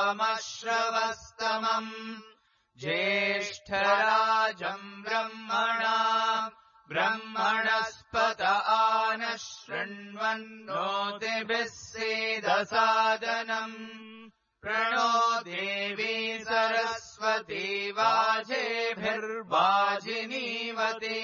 सोमश्रवस्तमम् ज्येष्ठराजम् ब्रह्मणस्पत आनः शृण्वन्नोतिभिः सीदसादनम् प्रणो देवी सरस्वती वाजेभिर्वाजिनीवती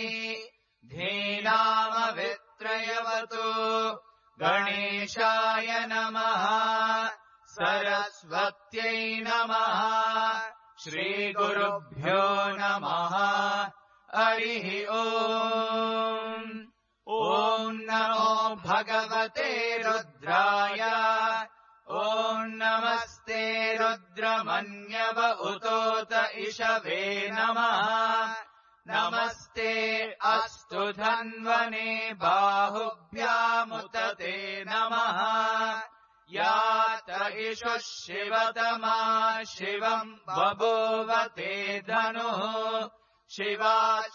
धीनामवित्रयवतु गणेशाय नमः सरस्वत्यै नमः श्रीगुरुभ्यो नमः हरिः ॐ नमो भगवते रुद्राय ॐ नमस्ते रुद्रमन्यव उतोत इषवे नमः नमस्ते अस्तु धन्वने बाहुभ्यामुतते नमः यात इषुः शिवतमा शिवम् बभूवते धनुः शिवा च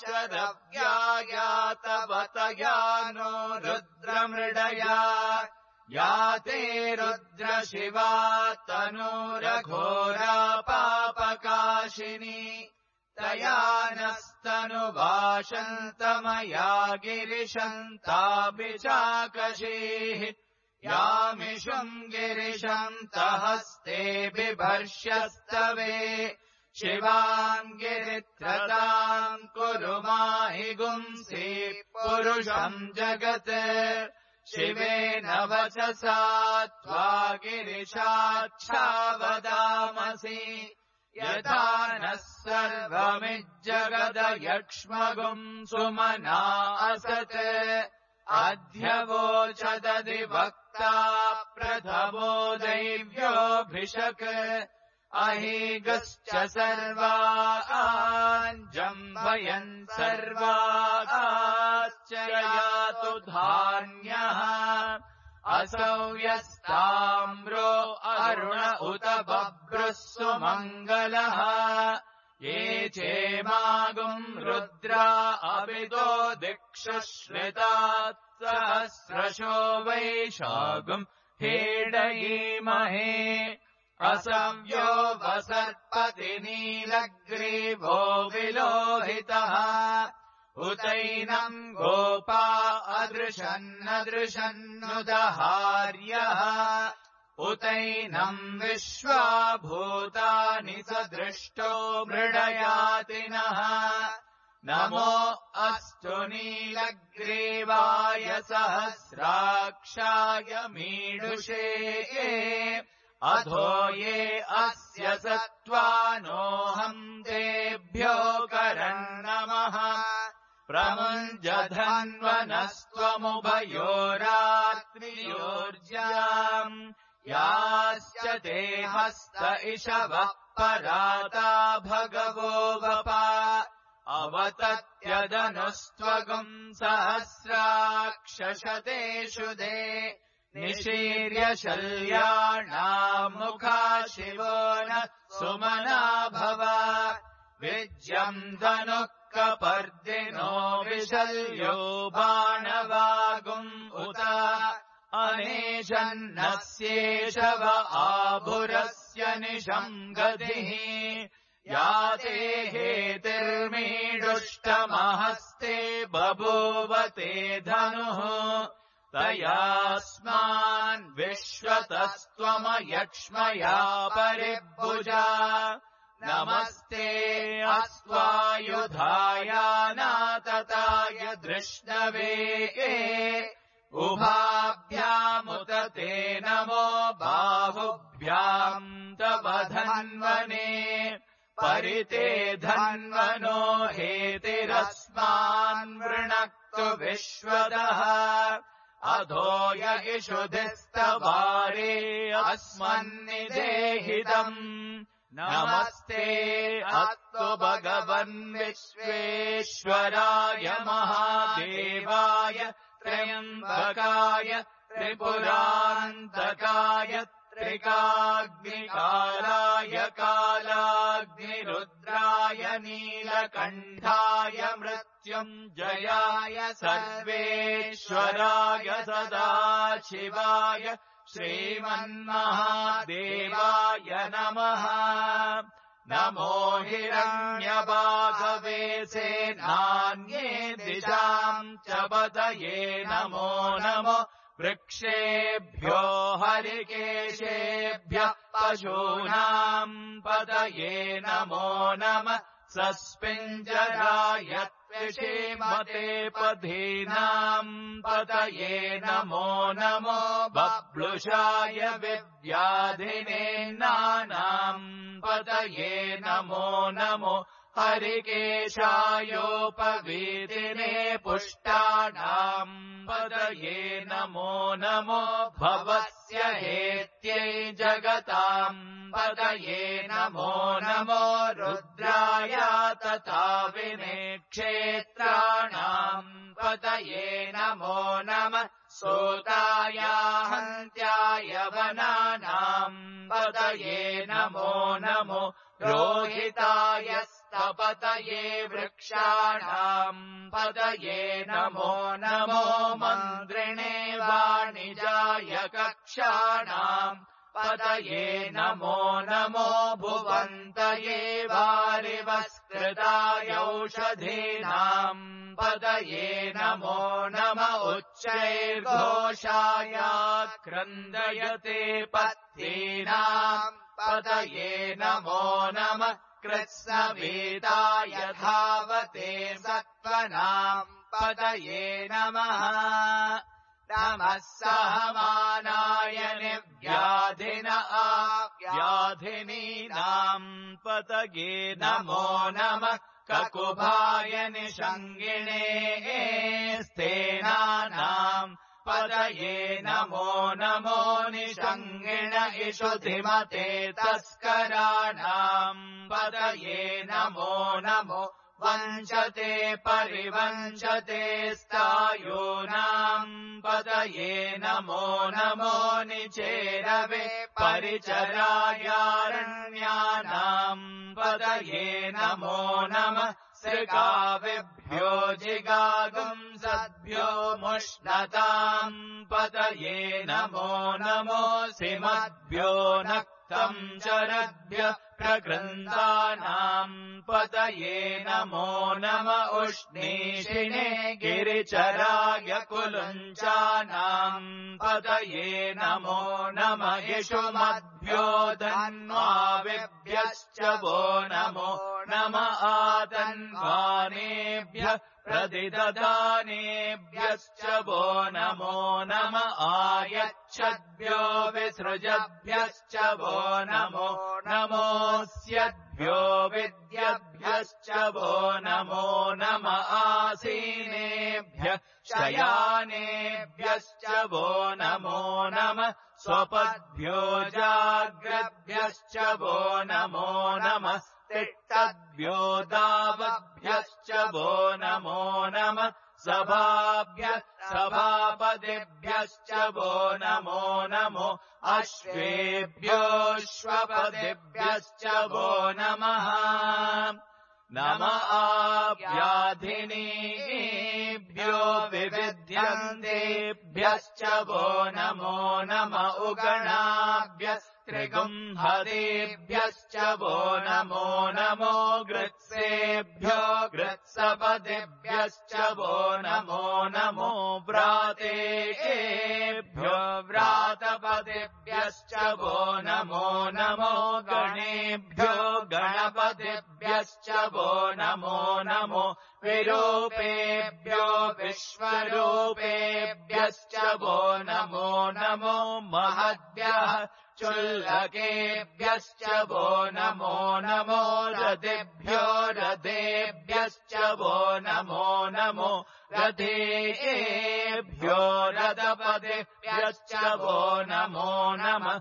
दव्यायातवतया नो रुद्रमृडया याते रुद्रशिवा तनूरघोरा पापकाशिनी तया नस्तनुवाशन्तमया गिरिशन्ताभिचाकशीः यामिषुम् गिरिशन्तहस्ते बिभर्ष्यस्तवे शिवाम् गिरित्रताम् कुरु माहि गुंसि पुरुषम् जगत् शिवेन वचसा त्वा गिरिशाच्छावदामसि यथा नः सर्वमिज्जगदयक्ष्मगुम् सुमना असत् अध्यवोचदधिवक्ता प्रथमो दैव्योऽभिषक् अहीगश्च सर्वाञ्जम्भयन् सर्वाश्च यातु धान्यः असौ यस्ताम्रो अरुण उत बभ्रुः सुमङ्गलः ये चेमागुम् रुद्रा अविदो दिक्षुश्रितात् सहस्रशो वैशागुम् हेडयीमहे असव्यो वसर्पति नीलग्रीवो विलोहितः उतैनम् गोपा अदृशन्नदृशन्नुदहार्यः उतैनम् विश्वाभूतानि सदृष्टो मृडयातिनः नमो अस्तु नीलग्रीवाय सहस्राक्षाय मीडुषे अधो ये अस्य सत्त्वानोऽहम् तेभ्यो करन्नमः प्रमुञ्जधन्वनस्त्वमुभयोरात्रियोर्ज्याम् याश्च ते हस्त इषवः पराता भगवो वपा अवतत्यदनुस्त्वगुम् सहस्राक्षशतेषु दे निशीर्य शल्याणाम् मुखा शिवो न सुमना भव विज्यम् धनुः कपर्दिनो विशल्यो बाणवागुम् उत अनेशन्नस्येषव आभुरस्य निशम् गतिः याते हेतिर्मीडुष्टमहस्ते बभूवते धनुः तयास्मान् विश्वतस्त्वमयक्ष्मया परिभुजा नमस्ते अस्त्वायुधायानातताय धृष्णवे उभाभ्यामुत ते नमो बाहुभ्याम् तव धन्वने परिते धन्वनो हेतिरस्मान् वृणक्तु विश्वदः अधो यगिषुधिस्तवारे अस्मन्निदेहितम् नमस्ते अस्तु भगवन् विश्वेश्वराय महादेवाय त्र्यम्बकाय त्रिपुरान्तकाय त्रिकाग्निकालाय कालाग्निरुद्राय नीलकण्ठाय मृत्युञ्जयाय सर्वेश्वराय सदाशिवाय श्रीमन्महादेवाय नमः। नमो हिरण्यबाहवे सेनान्ये दिशाम् च पतये नमो नमो वृक्षेभ्यो हरिकेशेभ्यः पशूनाम् पतये नमो नमः। सस्मिञ्जराय त्विषीमते पधीनाम् पतये नमो नमो बब्लुषाय विद्याधिने नानाम् पतये नमो नमो हरिकेशायोपवीतिने पुष्टानाम् पतये नमो नमो भवस्य हेत्यै जगताम् पतये नमो नमो रुद्राय तथा विनेक्षेत्राणाम् पतये नमो नमः। सूताय हन्त्याय वनानाम् पतये नमो नमो रोहिताय स्तपतये वृक्षाणाम् पतये नमो नमो मन्द्रिणे वाणिजाय कक्षाणाम् पतये नमो नमो भुवन्तये वारिवस्कृताय औषधीनाम् पतये नमो नम उच्चैर्घोषाय क्रन्दयते पत्नीनाम् पतये नमो नमः। कृत्स्नवीताय धावते सत्त्वनाम् पतये नमः। नमः सहमानाय निव्याधिन व्याधिनीनाम् पतये नमो नमः। ककुभाय निषङ्गिणे स्तेनानाम् पतये नमो नमो निषङ्गिण इषुधिमते तस्कराणाम् पतये नमो नमो वञ्चते परिवञ्चते स्थायूनाम् पतये नमो नमो निचेरवे परिचरायारण्यानाम् पतये नमो नमः। सृगाविभ्यो जिगागुंसद्भ्यो मुष्णताम् पतये नमो नमो सिमद्भ्यो नक्तम् चरद्भ्यः प्रकृन्दानाम् पतये नमो नम उष्णीषिणे गिरिचराय कुलुञ्चानाम् पतये नमो नम यशुमद्भ्यो धन्वाविभ्यश्च वो नमो नम आतन्वानेभ्यः प्रतिददानेभ्यश्च वो नमो नम आयच्छद्भ्यो विसृजभ्यश्च वो नमो नमोऽस्यद्भ्यो विद्यभ्यश्च वो नमो नम आसीनेभ्यः शयानेभ्यश्च वो नमो नम स्वपद्भ्यो जाग्रद्भ्यश्च वो नमो नमः। तिष्ठद्भ्यो दावद्भ्यश्च वो नमो नमः। सभाभ्यः सभापतिभ्यश्च वो नमो नमो अश्वेभ्योऽश्वपतिभ्यश्च वो नमः। नम आव्याधिनीभ्यो विविध्यन्तेभ्यश्च वो नमो नम उगणाभ्यस्त्रिगुंहतेभ्यश्च वो नमो नमो गृत्सेभ्यो गृत्सपतिभ्यश्च वो नमो नमो व्रातेभ्यो व्रातपतिभ्यश्च वो नमो नमो गणेभ्यो गणपतिभ्यश्च वो नमो नमो विरूपेभ्यो विश्वरूपेभ्यश्च वो नमो नमो महद्भ्यः चुल्लकेभ्यश्च वो नमो नमो रथेभ्यो रथेभ्यश्च वो नमो नमो रथेभ्यो रथपतिभ्यश्च वो नमो नमः।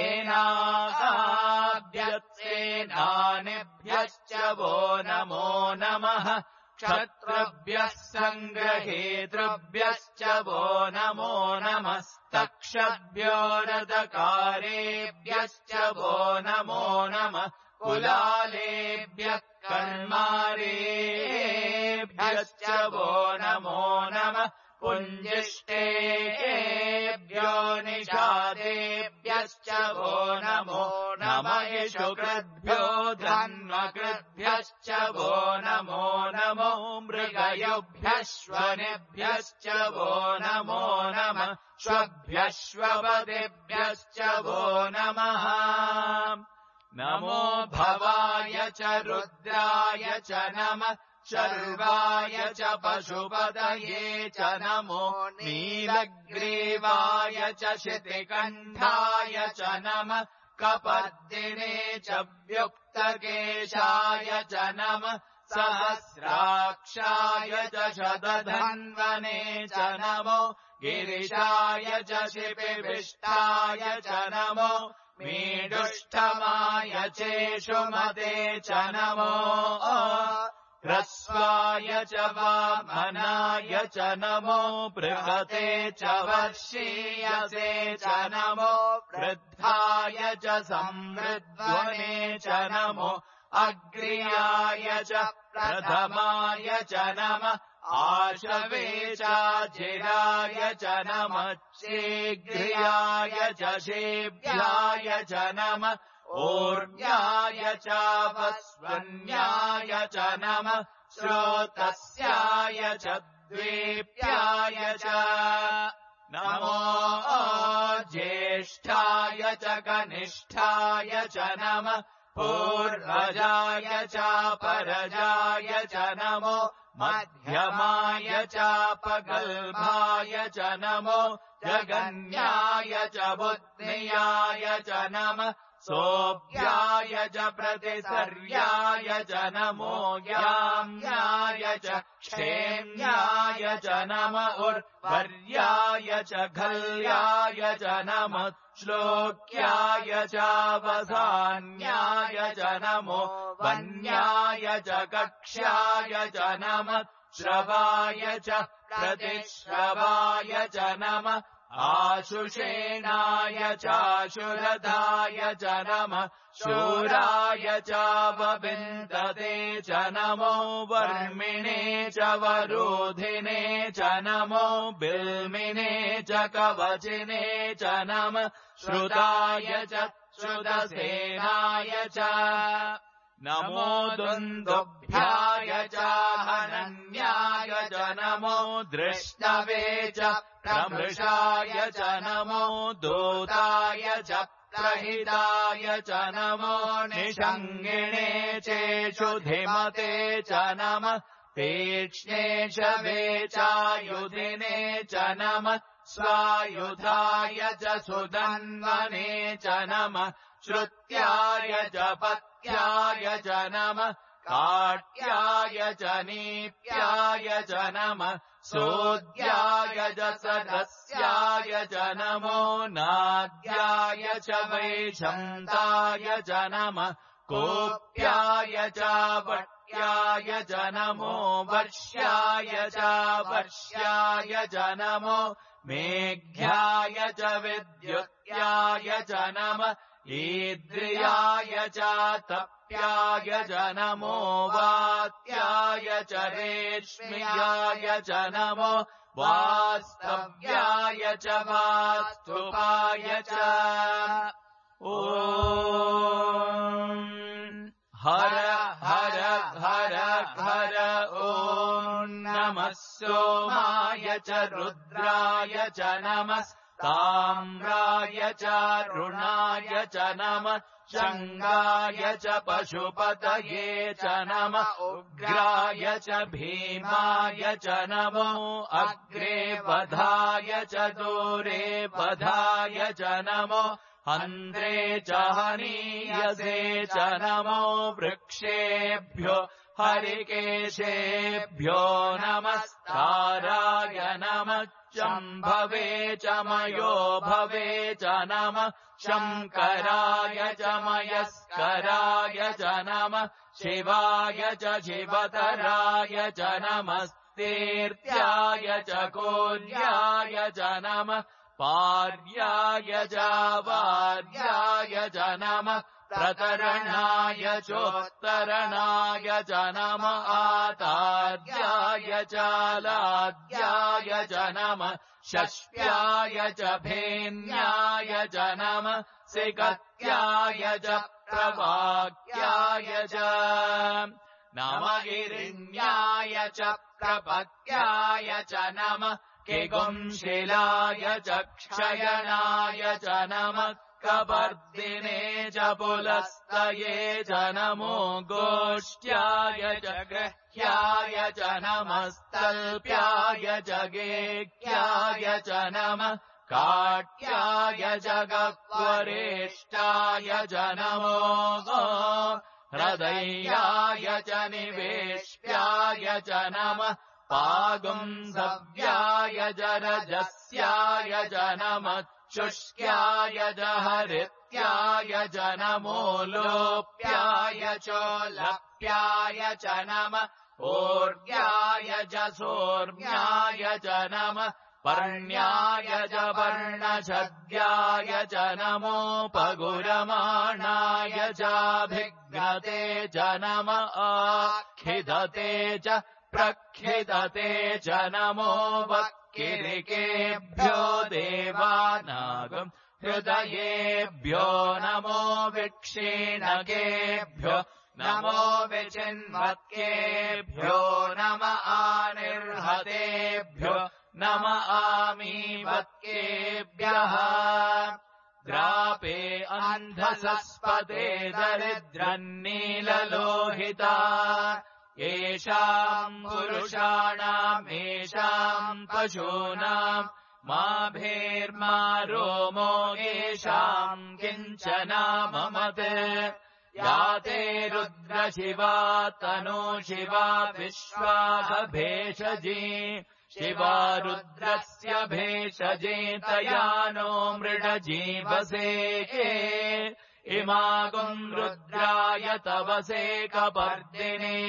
सेनाभ्यश्च वो नमो नमः। क्षत्रभ्यः सङ्ग्रहेतृभ्यश्च वो नमो नमस्तक्षद्भ्यो रथकारेभ्यश्च वो नमो नमः। कुलालेभ्यः कर्मारेभ्यश्च वो नमो नमः। पुञ्जिष्टेभ्यो निषादेभ्यश्च वो नमो नम इषुकृद्भ्यो धन्वकृद्भ्यश्च वो नमो नमो मृगयुभ्यश्वनेभ्यश्च वो नमो नमः श्वभ्यश्वपदेभ्यश्च वो नमः नमो भवाय च रुद्राय च नमः शर्वाय च पशुपतये च नमो नीलग्रीवाय च शितिकण्ठाय च नमः कपर्दिने च व्युक्तकेशाय च नमः सहस्राक्षाय च शतधन्वने च नमो गिरिशाय च शिपिविष्टाय च नमो मीडुष्ठमाय चेषुमते च नमो ह्रस्वाय च वामनाय च नमो बृहते च वर्षीयसे च नमो वृद्धाय च संवृद्ध्वने च नमो अग्र्याय च प्रथमाय च नमः आशवे चाजिराय च नमः शीघ्र्याय च शेभ्याय च नमः ऊर्ध्याय चापस्वन्याय च नमः श्रोतस्याय च द्वेप्याय च नमो ज्येष्ठाय च कनिष्ठाय च नमः पूर्वजाय चापरजाय च नमो मध्यमाय चापगल्भाय च नमो जगन्याय च बुद्ध्याय च नमः सोऽभ्याय च प्रतिसर्याय च नमो याम्याय च क्षेम्याय च नमः उर्वर्याय च घल्याय च नमः श्लोक्याय चावसान्याय च नमो वन्याय च कक्ष्याय च नमः श्रवाय च प्रतिश्रवाय च नमः आशुषेणाय चाशुरधाय च नमः शूराय चावविन्दते च नमो वर्मिणे च वरोधिने च नमो बिल्मिने च कवचिने च नमः श्रुताय च श्रुतसेनाय च नमो दुन्दुभ्याय च हनन्याय च नमो दृष्टवे च प्रमृषाय च नमो दूताय च प्रहिताय च नमो निषङ्गिणे चेषुधिमते च नमः तीक्ष्णे शवे चायुधिने च नमः स्वायुधाय च सुधन्वने च नमः श्रुत्याय च पत्याय च नमः काट्याय च नीप्याय च नमः सोद्याय च सदस्याय च नमो नाद्याय च वैशन्ताय च नमः कोप्याय च वट्याय च नमो वर्ष्याय च वर्ष्याय च नमो मेघ्याय च विद्युत्याय च नमः ईद्रियाय च तप्याय च नमो वात्याय च रेश्म्याय च नमो वास्तव्याय च वास्तुपाय च ॐ हर हर हर हर ॐ नमः सोमाय च रुद्राय च नमः ताम्राय च रुणाय च नमः शङ्गाय च पशुपतये च नमः उग्राय च भीमाय च नमो अग्रे वधाय च दूरे वधाय च नमो हन्त्रे च हनीयसे च नमो वृक्षेभ्यो हरिकेशेभ्यो नमस्ताराय नमः शम्भवे च मयो भवे च नमः शङ्कराय च मयस्कराय च नमः शिवाय च शिवतराय च नमस्तीर्थ्याय च कोल्याय च नमः पार्याय च वार्याय च नमः प्रतरणाय चोत्तरणाय च नमः आतार्याय सप्तम्याय च लाद्याय च नमः षष्ट्याय च भेन्याय च नमः सिकत्याय च प्रवाक्याय च नमगिरिण्याय च प्रपत्याय च नमः किगुंशिलाय च क्षयनाय च नमः कपर्दिने च पुलस्तये च नमो गोष्ट्याय च गृह्याय च नमस्तल्प्याय च गेह्याय च नमः काट्याय च गह्वरेष्टाय च नमो हृदयाय च निवेश्याय च नमः पागुंसव्याय च रजस्याय च नमः शुष्क्याय च हरित्याय च नमो लोप्याय च लप्याय च नमः ऊर्व्याय च सोर्म्याय च नमः पर्ण्याय च पर्णछद्याय च नमोपगुरमाणाय चाभिघ्नते च नमः आखिदते च प्रखिदते च नमो वक्किरिकेभ्यो देवानागम् हृदयेभ्यो नमो विक्षीणकेभ्यो नमो विचिन्वत्केभ्यो नम आनिर्हतेभ्यो नम आमीवत्केभ्यः द्रापे अन्धसस्पते दरिद्रन्नीललोहिता येषाम् पुरुषाणाम् येषाम् पशूनाम् मा भेर्मा रोमो येषाम् किञ्चना ममत् या ते रुद्रशिवा तनो शिवा विश्वाह भेषजी शिवा रुद्रस्य भेषजे तया नो मृडजीवसे इमागुम् रुद्राय तवसे कपर्दिने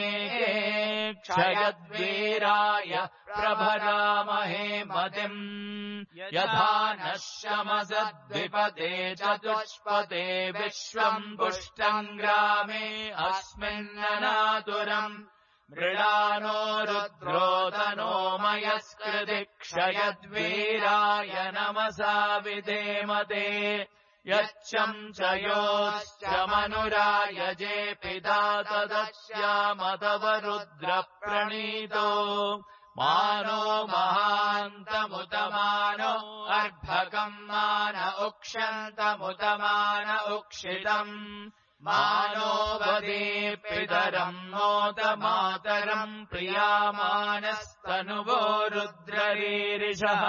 क्षयद्वीराय प्रभरामहे मतिम् यथा नः शमसद्विपदे चतुष्पदे विश्वम् पुष्टम् ग्रामे अस्मिन्ननातुरम् मृडानो रुद्रोदनो मयस्कृति क्षयद्वीराय नमसा विधेमते यच्छम् च योश्च मनुरायजे पिता तदस्यामतव रुद्रप्रणीतो मानो महान्तमुतमानो अर्भकम् मान उक्षन्तमुतमान उक्षितम् मानो वदेपितरम् नोत मातरम् प्रियामानस्तनुवो रुद्ररीरिषः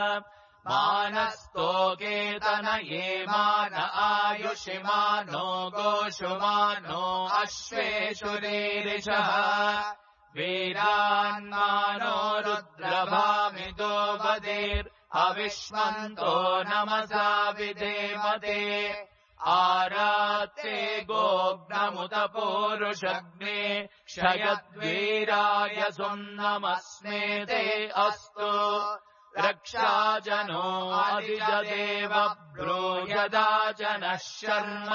मानस्तोकेतन ये मान आयुषिमानो गोषुमानो अश्वेषुरीरिषः वीरान्मानो रुद्रभामितो वदेर्हविष्मन्तो नमसा विधेमते आरात्ते गोग्नमुत पूरुषग्ने क्षयद्वीराय सुम्नमस्मेते अस्तु रक्षाजनो अधिजदेव ब्रूयदा जनः शर्म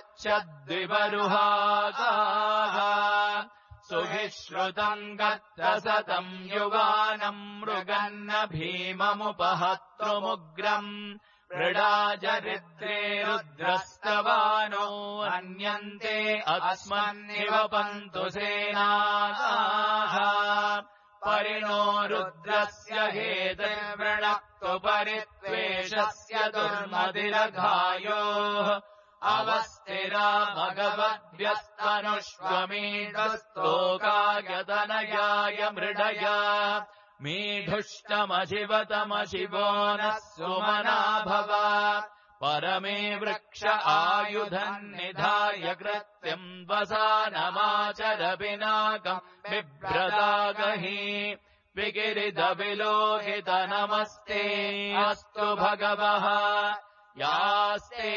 यच्छद्विवरुहागाः सुभिश्रुतम् गत्तसतम् युवानम् मृगन्न भीममुपहतृमुग्रम् मृडाजरिद्रे रुद्रस्तवानो अन्यन्ते अस्मन्निवपन्तु सेनाः परिणो रुद्रस्य हेतिर्वृणक्तु परित्वेषस्य दुर्मदिरघायोः अवस्थिरा भगवद्भ्यस्तनुष्वमीढस्तोकायतनयाय मृडया मीढुष्टमशिवतमशिवो नः सुमना भव परमे वृक्ष आयुधम् निधाय कृत्यम् वसानमाचर पिनाकम् बिभ्रदागहि विगिरिदविलोहित नमस्ते अस्तु भगवः यास्ते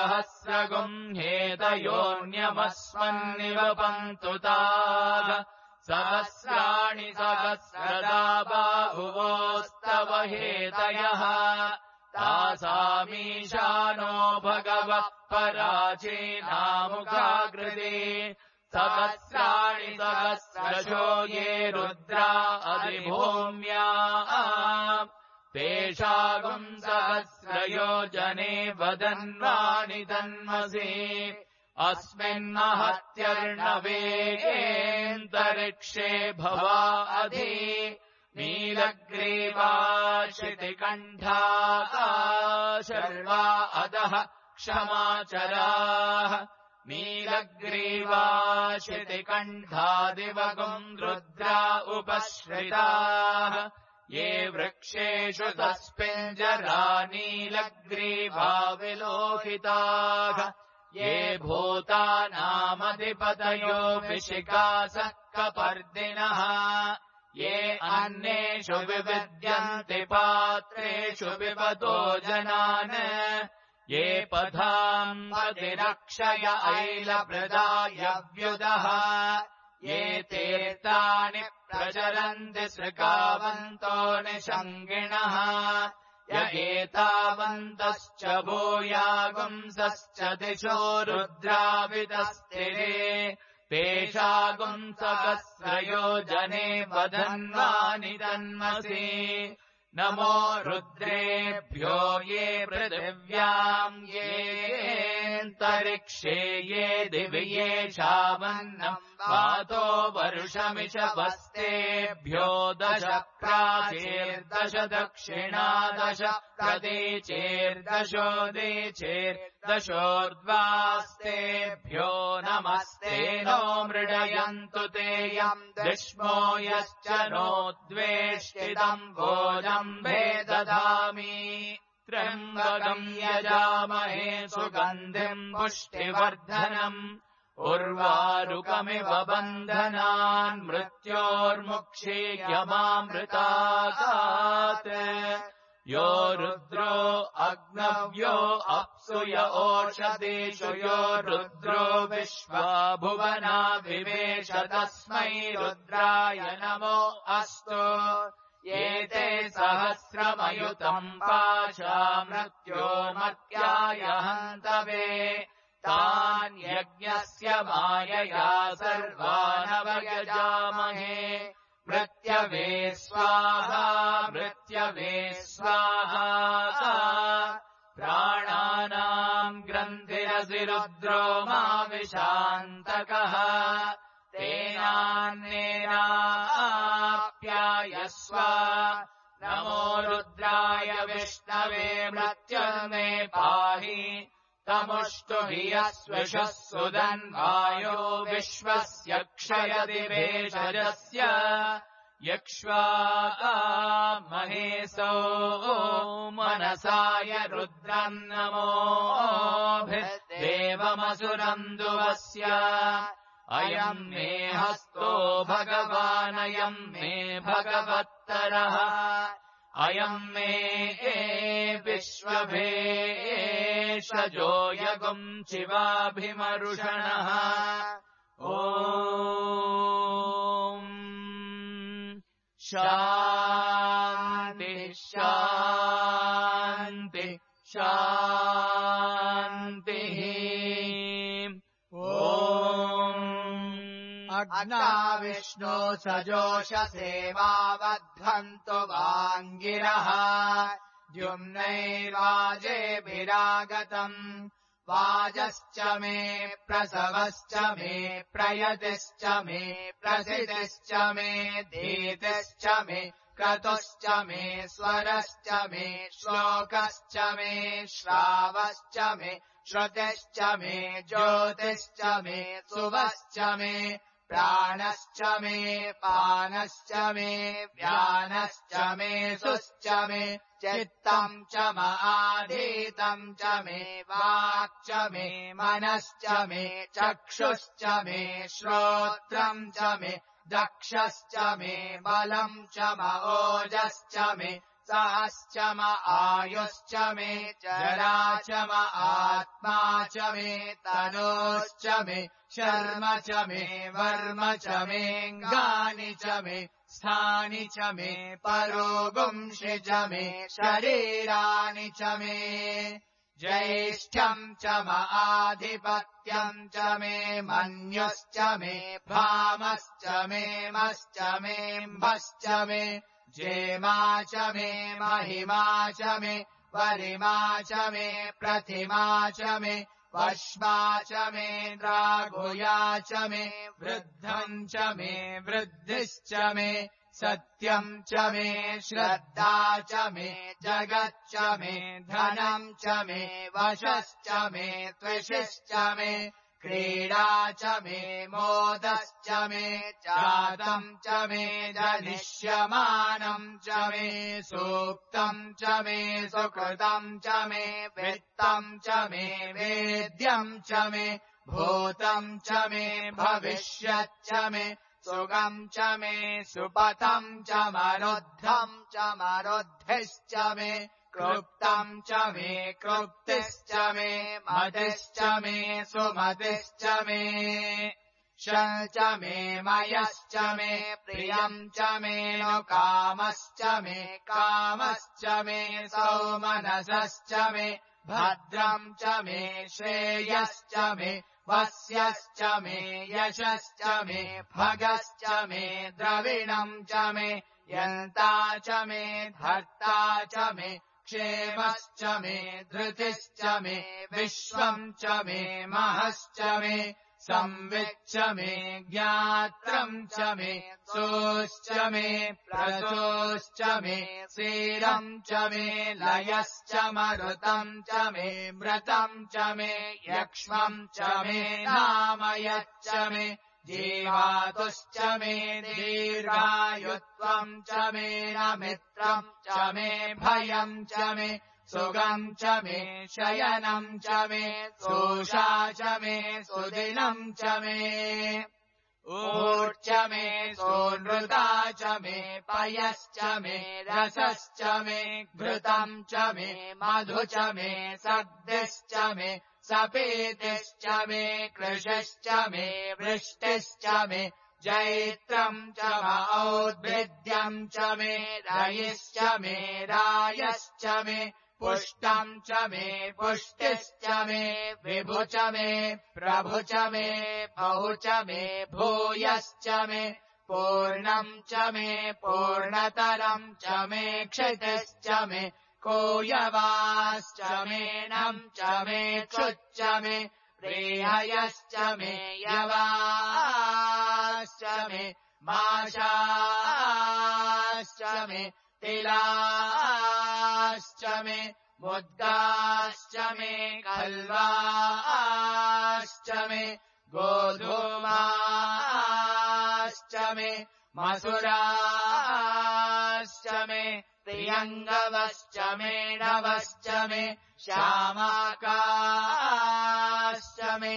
सहस्रगुंहेतयोऽन्यमस्मन्निवपन्तु ताः सहस्राणि सहस्रदा बाहुवोस्तव हेतयः तासामीशानो भगवः पराचीनामुखाकृते सहस्राणि सहस्रशो ये रुद्रा अधिभूम्या तेषागुम् सहस्रयोजने वदन्वानि तन्मसि अस्मिन्महत्यर्णवेगेऽन्तरिक्षे भवा अधि नीलग्रीवा शितिकण्ठा शर्वा अधः क्षमाचराः नीलग्रीवा शितिकण्ठादिवगुम् रुद्रा उपश्रिताः ये वृक्षेषु तस्मिञ्जरा नीलग्रीवा विलोहिताः ये भूतानामधिपतयो विशिखासः कपर्दिनः ये अन्येषु विविद्यन्ति पात्रेषु विवतो जनान् ये पथाम्पतिरक्षय ऐलप्रदायव्युदः ये तीर्थानि प्रचरन्ति सृगावन्तो निषङ्गिणः य एतावन्तश्च भूयागुंसश्च दिशो रुद्रावितस्थिरे तेषागुम् सहस्रयोजने वदन्वानि तन्मसि नमो रुद्रेभ्यो ये पृथिव्याम् येऽन्तरिक्षे ये दिवि येषामन्नम् पातो वर्षमिषवस्तेभ्यो 10 प्राचीर्दश दक्षिणादश प्रतीचेर्दशोदीचेर्दशोर्ध्वास्तेभ्यो नमस्ते नो मृडयन्तु ते यम् दिष्मो यश्च नो द्वेष्टिदम् भोजम्भे दधामि त्र्यम्बकम् यजामहे सुगन्धिम् पुष्टिवर्धनम् उर्वारुकमिव बन्धनान् मृत्योर्मुक्षीयमामृतात् यो रुद्रो अग्नव्यो अप्सु य ओषधीषु यो रुद्रो विश्वा भुवना विवेश तस्मै रुद्राय नमो अस्तु एते सहस्रमयुतम् पाशा मृत्यो मर्त्याय हन्तवे तान् यज्ञस्य मायया सर्वानवयजामहे मृत्यवे स्वाहा मृत्यवे स्वाहा प्राणानाम् ग्रन्थिरसि रुद्रो माविशान्तकः तेनान्नेनाप्यायस्व नमो रुद्राय विष्णवे मृत्युर्मे पाहि तमुष्टु हि यस्विषः सुदन्वायो विश्वस्य क्षयति भेषजस्य यक्ष्वामहेशो मनसाय रुद्रम् नमोभिर्देवमसुरन्दुवस्य अयम् मे हस्तो भगवानयम् मे भगवत्तरः अयम् मे विश्वभेषजो यगुम् शिवाभिमरुषणः ॐ शान्ति शान्ति शान्तिः अग्ना विष्णो सजोषसे वावध्वन्तु वाङ्गिरः द्युम्नैर्वाजेभिरागतम् वाजश्च मे प्रसवश्च मे प्रयतिश्च मे प्रसितिश्च मे धीतिश्च मे क्रतुश्च मे स्वरश्च मे श्लोकश्च मे श्रावश्च मे श्रुतिश्च मे ज्योतिश्च मे सुवश्च मे प्राणश्च मे पानश्च मे व्यानश्च मे सुश्च मे चित्तम् च माधीतम् च मे वाक् च मे मनश्च मे चक्षुश्च मे श्रोत्रम् च मे दक्षश्च मे बलम् च ओजश्च मे सहश्च म आयुश्च मे जरा च म आत्मा च मे तनोश्च मे शर्म च मे वर्म च मेऽङ्गानि च मे स्थानि च मे परोगुंषि च मे शरीराणि च मे ज्येष्ठम् च म आधिपत्यम् च मे मन्युश्च मे भामश्च मे मश्च मेऽम्भश्च मे जेमा च मे महिमा च मे वरिमा च मे प्रतिमा च मे वश्मा च मे द्रागुया च मे वृद्धम् च मे वृद्धिश्च मे सत्यम् च मे श्रद्धा च मे जगच्च मे धनम् च मे वशश्च मे त्विषिश्च मे क्रीडा च मे मोदश्च मे जातम् च मे जनिष्यमानम् च मे सूक्तम् च मे सुकृतम् च मे वित्तम् च मे वेद्यम् च मे भूतम् च मे भविष्यच्च मे सुगम् च मे सुपथम् च मरुद्धम् च मरुद्धिश्च मे कृप्तम् च मे कृप्तिश्च मे मतिश्च मे सुमतिश्च मे शं च मे मयश्च मे प्रियम् च मे नु कामश्च मे कामश्च मे सौमनसश्च मे भद्रम् च मे श्रेयश्च मे वस्यश्च मे यशश्च मे भगश्च मे द्रविणम् च मे यन्ता च मे धर्ता च मे क्षेमश्च मे धृतिश्च मे विश्वम् च मे महश्च मे संविच्च मे ज्ञात्रम् च मे सोश्च मे प्रसोश्च मे सीरम् च मे लयश्च मरुतम् च मे मृतम् च मे यक्ष्मम् च मे नामयच्च मे जीवातुश्च मे दीर्घायुत्वम् च मे नमित्रम् च मे भयम् च मे सुगम् च मे शयनम् च मे सोषा च मे सुदिनम् च मे ऊर्च मे सोनृता च मे पयश्च मे रसश्च मे घृतम् च मे मधु च मे सद्दिश्च मे सपीतिश्च मे कृशिश्च मे वृष्टिश्च मे जैत्रम् च म औद्भिद्यम् च मे रयिश्च मे रायश्च मे पुष्टम् च मे पुष्टिश्च मे विभु च मे प्रभु च मे बहु च मे भूयश्च मे पूर्णम् च मे पूर्णतरम् च मे क्षितिश्च मे कोयवाश्च मेनम् च मे क्षुच्च मे प्रेहयश्च मे यवाश्च मे माशाश्च मे तिलाश्च मे मुद्गाश्च मे कल्वाश्च मे गोधूमाश्च मे मसुराश्च मे प्रियङ्गवश्च मे नवश्च मे श्यामाकाश्च मे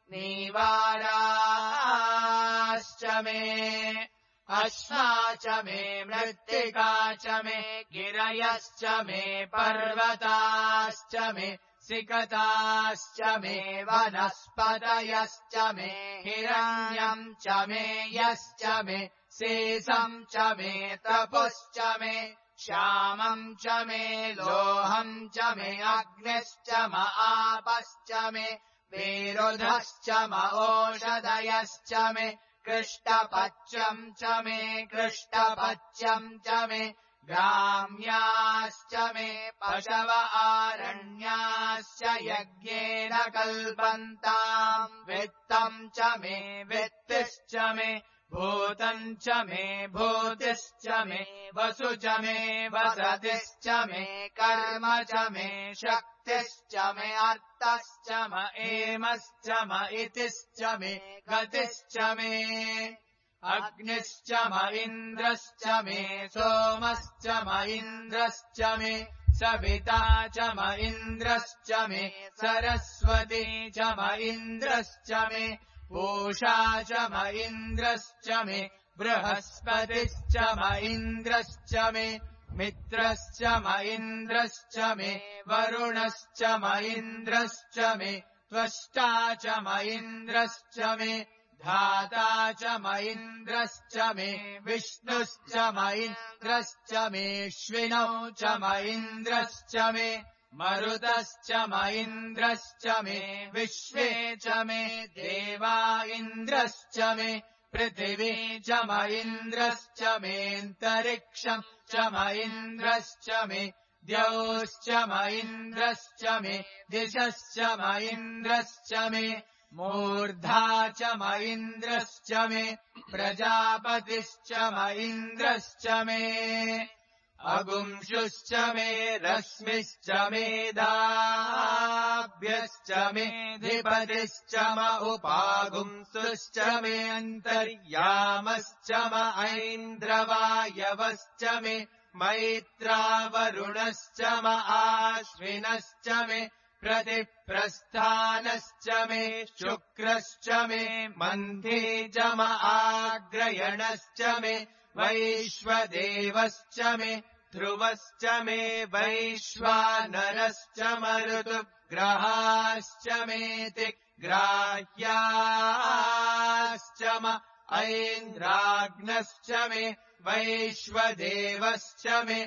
नीवाराश्च मे अश्वा च मे मृत्तिका च मे गिरयश्च मे पर्वताश्च मे सिकताश्च मे वनस्पतयश्च मे हिरण्यम् च मे यश्च मे शेषम् च मे तपुश्च मे श्यामम् च मे लोहम् च मे अग्निश्च म आपश्च मे विरुधश्च म ओषधयश्च मे कृष्टपच्यम् च मे कृष्टपच्यम् च मे ग्राम्याश्च मे पशव आरण्याश्च यज्ञेन कल्पन्ताम् वित्तम् च मे वित्तिश्च मे भूतम् च मे भूतिश्च मे वसु च मे वसतिश्च मे कर्म च मे शक्तिश्च मे अर्थश्च म एमश्च म इतिश्च मे गतिश्च मे अग्निश्च म इन्द्रश्च मे सोमश्च म इन्द्रश्च मे सविता च म इन्द्रश्च मे सरस्वती च म इन्द्रश्च मे पूषा च म इन्द्रश्च मे बृहस्पतिश्च म इन्द्रश्च मे मित्रश्च म इन्द्रश्च मे वरुणश्च म इन्द्रश्च मे त्वष्टा च म इन्द्रश्च मे धाता च म इन्द्रश्च मे विष्णुश्च म इन्द्रश्च मेऽश्विनौ च म इन्द्रश्च मे मरुतश्च म इन्द्रश्च मे विश्वे च मे देवा इन्द्रश्च मे पृथिवी च म इन्द्रश्च मेऽन्तरिक्षम् च म इन्द्रश्च मे द्यौश्च म इन्द्रश्च मे दिशश्च म इन्द्रश्च मे मूर्धा च म इन्द्रश्च मे प्रजापतिश्च म इन्द्रश्च मे अगुंशुश्च मे रश्मिश्च मेधाभ्यश्च मेऽधिपतिश्च म उपागुंसुश्च मे अन्तर्यामश्च म ऐन्द्रवायवश्च मे मैत्रावरुणश्च म आश्विनश्च मे प्रतिप्रस्थानश्च मे शुक्रश्च मे मन्थे च म आग्रयणश्च मे वैश्वदेवश्च मे ध्रुवश्च मे वैश्वानरश्च मरुतुग्रहाश्च मेति ग्राह्याश्च म ऐन्द्राग्नश्च मे वैश्वदेवश्च मे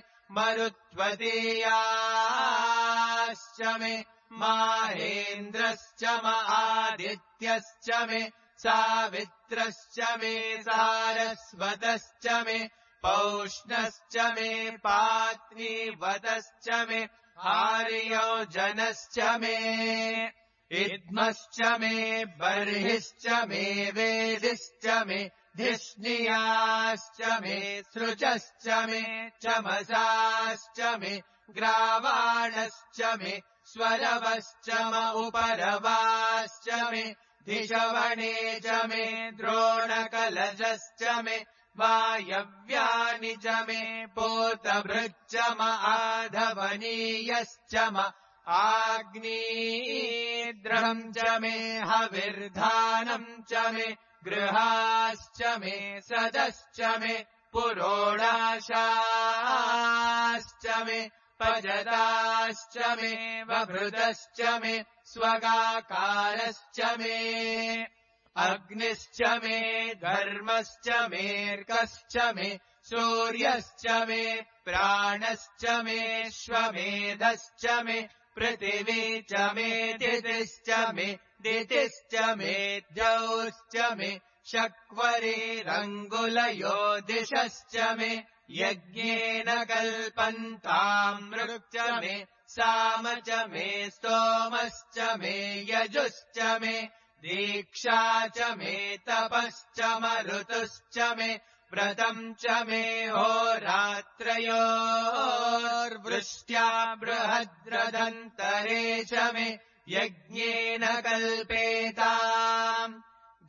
मरुत्वतीयाश्च मे माहेन्द्रश्च म आदित्यश्च मे सावित्रश्च मे सारस्वतश्च मे पौष्णश्च मे पात्नीवतश्च मे आर्योजनश्च मे इद्मश्च मे बर्हिश्च मे वेदिश्च मे धिष्णियाश्च मे सृजश्च मे चमसाश्च मे ग्रावाणश्च मे स्वरवश्च म उपरवाश्च मे धिषवणे च मे द्रोणकलशश्च मे वायव्यानि च मे पोतभृच्च म आधवनीयश्च म आग्नीद्रम् च मे हविर्धानम् च मे गृहाश्च मे सदश्च मे पुरोडाशाश्च मे पजताश्च मे वभृतश्च मे स्वगाकारश्च मे अग्निश्च मे धर्मश्च मेऽर्कश्च मे सूर्यश्च मे प्राणश्च मे श्वमेधश्च मे पृथिवी च मे दितिश्च मे दितिश्च मे द्यौश्च मे शक्वरीरङ्गुलयो दिशश्च मे यज्ञेन कल्पन्ताम् ऋक् च मे साम च मे स्तोमश्च मे यजुश्च मे दीक्षा च मे तपश्च मरुतुश्च मे व्रतम् च मे होरात्रयोर्वृष्ट्या बृहद्रदन्तरे च मे यज्ञेन कल्पेताम्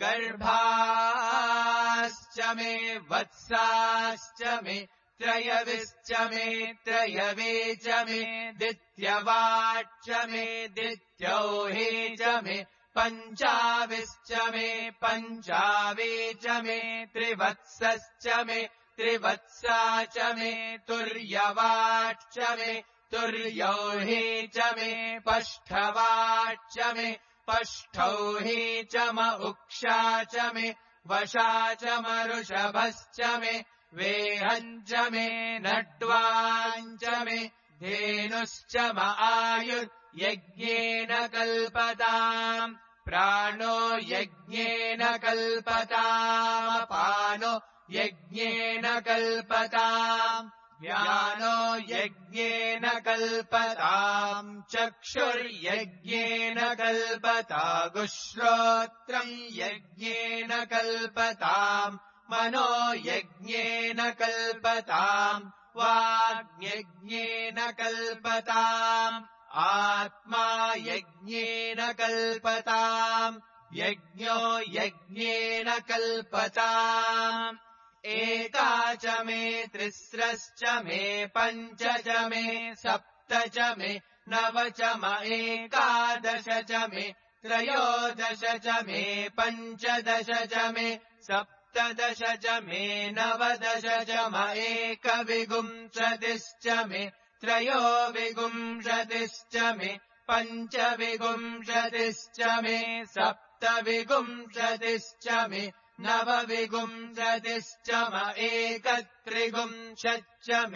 गर्भाश्च मे वत्साश्च मे त्रयविश्च मे त्रयवे च मे दित्यवाच्च मे दित्यौहे च मे पञ्चाविश्च मे पञ्चावे च मे त्रिवत्सश्च मे त्रिवत्सा च मे तुर्यवाच्च मे तुर्यौहे च मे पष्ठवाच्च मे पष्ठौहे च म उक्षा च मे वशा च मरुषभश्च मे वेहम् च मे नड्वाञ्च मे धेनुश्च म आयुर्यज्ञेन कल्पताम् प्राणो यज्ञेन कल्पतामपानो यज्ञेन कल्पताम् व्यानो यज्ञेन कल्पताम् चक्षुर्यज्ञेन कल्पतागुश्रोत्रम् यज्ञेन कल्पताम् मनो यज्ञेन कल्पताम् वाग्यज्ञेन कल्पताम् आत्मा यज्ञेन कल्पताम् यज्ञो यज्ञेन कल्पताम् एका च मे तिस्रश्च मे पञ्च च मे सप्त च मे नव च म एकादश च मे त्रयोदश च मे पञ्चदश च मे सप्तदश च मे नवदश च म एकविंशतिश्च मे त्रयोविंशतिश्च मे पञ्चविंशतिश्च मे सप्तविंशतिश्च मे नवविंशतिश्च म एकत्रिंशच्च मे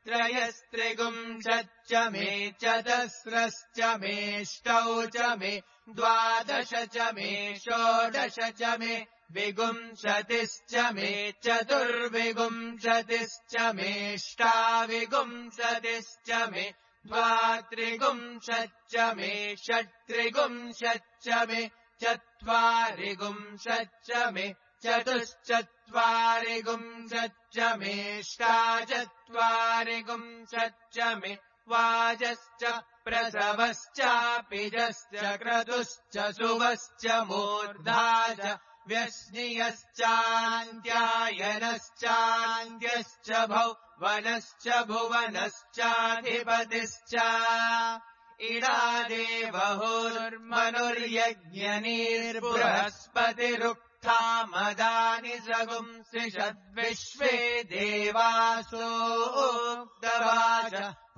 त्रयस्त्रिगुंशच्च मे चतस्रश्च मेष्टौ च मे द्वादश च मे षोडश च मे विगुंशतिश्च मे चतुर्विगुंशतिश्च मेष्टाविगुंशतिश्च मे द्वात्रिगुंशच्च मे षट्त्रिगुंशच्च मे चत्वारिगुंशच्च मे चतुश्चत्वारिगुंशच्च मेष्टाचत्वारिगुंशच्च मे वाजश्च प्रसवश्चापिजश्च क्रतुश्च सुवश्च मूर्धा च व्यस्नियश्चान्त्यायनश्चान्त्यश्च भौवनश्च भुवनश्चाधिपतिश्च इडादेवहुर्मनुर्यज्ञनीर्बृहस्पतिरुक्था मदानि सगुंसिषद्विश्वे देवासो दवाच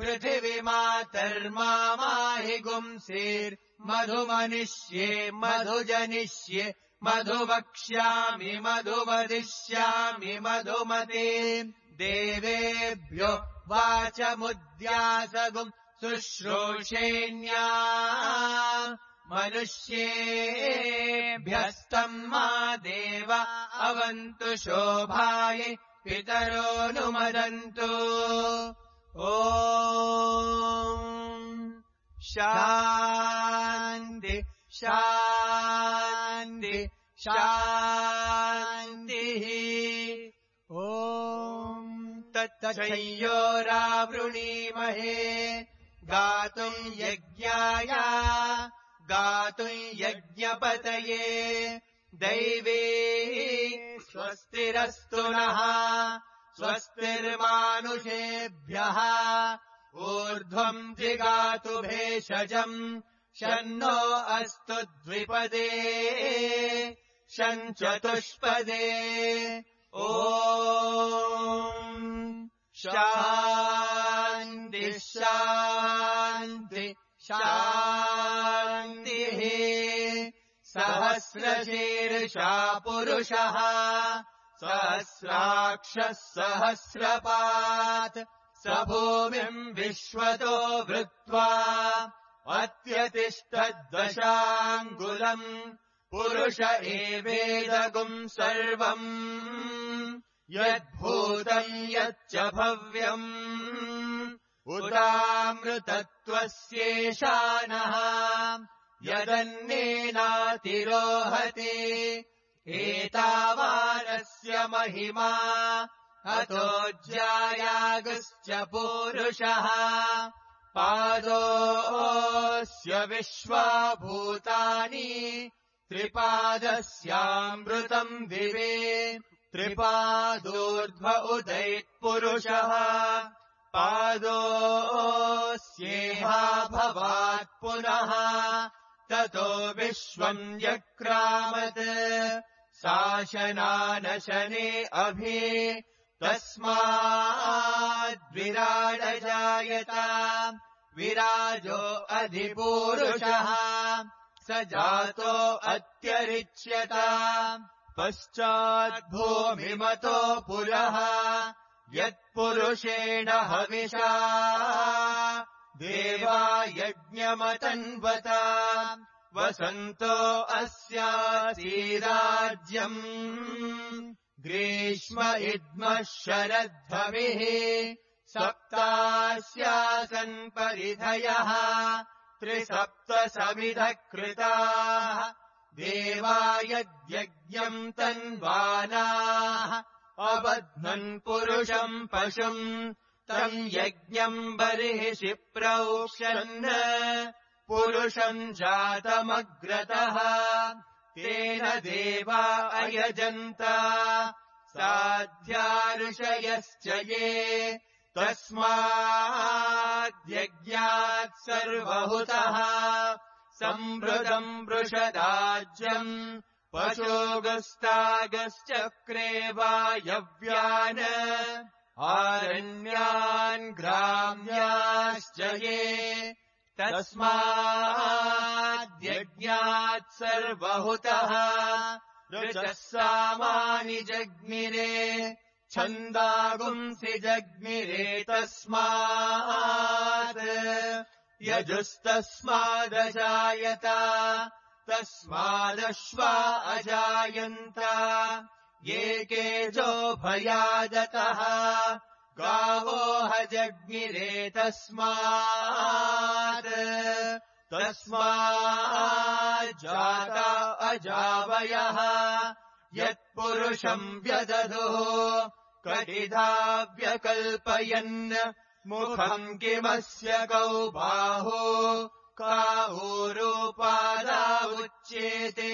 पृथिवीमातर्माहि गुंसीर्मधुमनिष्ये मधुजनिष्ये मधुवक्ष्यामि मधुवदिष्यामि मधुमते देवेभ्यो वाचमुद्यासगुम् शुश्रूषेण्या मनुष्येभ्यस्तम् मा देव अवन्तु शोभायै पितरोऽनुमदन्तु ॐ शान्ति शान्ति शान्तिः ॐ तत्तच्छयोरावृणीमहे गातुम् यज्ञाय गातुम् यज्ञपतये दैवे स्वस्तिरस्तु नः स्वस्तिर्मानुषेभ्यः ऊर्ध्वम् जिगातु भेषजम् शन्नो अस्तु द्विपदे शञ्चतुष्पदे ॐ शान्ति शान्ति शान्तिः सहस्रशीर्षा पुरुषः सहस्राक्षः सहस्रपात् स भूमिम् विश्वतो वृत्वा अत्यतिष्ठद्दशाङ्गुलम् पुरुष एवेदगुम् सर्वम् यद्भूतम् यच्च भव्यम् उदामृतत्वस्येषानः यदन्नेनातिरोहति एतावानस्य महिमा अतोऽज्यायागश्च पूरुषः पादोऽस्य विश्वाभूतानि त्रिपादस्यामृतम् दिवे त्रिपादोर्ध्व उदैत्पुरुषः पादोऽस्येहाभवात् पुनः ततो विश्वम् व्यक्रामत् शासनानशने अभि तस्माद्विराडजायत विराजो अधिपूरुषः स जातो अत्यरिच्यत पश्चाद्भूमिमतो पुरः यत्पुरुषेण हविषा देवा यज्ञमतन्वत वसन्तो अस्यासीराज्यम् ग्रीष्म इद्मः शरद्धविः सप्तास्यासन् परिधयः त्रिसप्तसमिधः कृताः देवा यद्यज्ञम् तन्वानाः अबध्नन् पुरुषम् पशुम् तम् यज्ञम् बर्हिषि प्रौक्षन् पुरुषम् जातमग्रतः तेन देवा अयजन्त साध्या ऋषयश्च ये तस्माद्यज्ञात् सर्वहुतः संवृतम् वृषदाज्यम् पशोगस्तागश्चक्रे वायव्यान् आरण्यान् ग्राम्याश्च ये तस्माद्यज्ञात् सर्वहुतः ऋचः सामानि जग्निरे छन्दागुंसि जग्निरे तस्मात् यजुस्तस्मादजायत तस्मादश्वा अजायन्त ये केजो भयादतः गावो हजग्निरे तस्मात् तस्माज्जाता अजावयः यत्पुरुषम् व्यदधुः कटिधा व्यकल्पयन् मुखम् किमस्य कौ बाहो काऊरूपादा उच्येते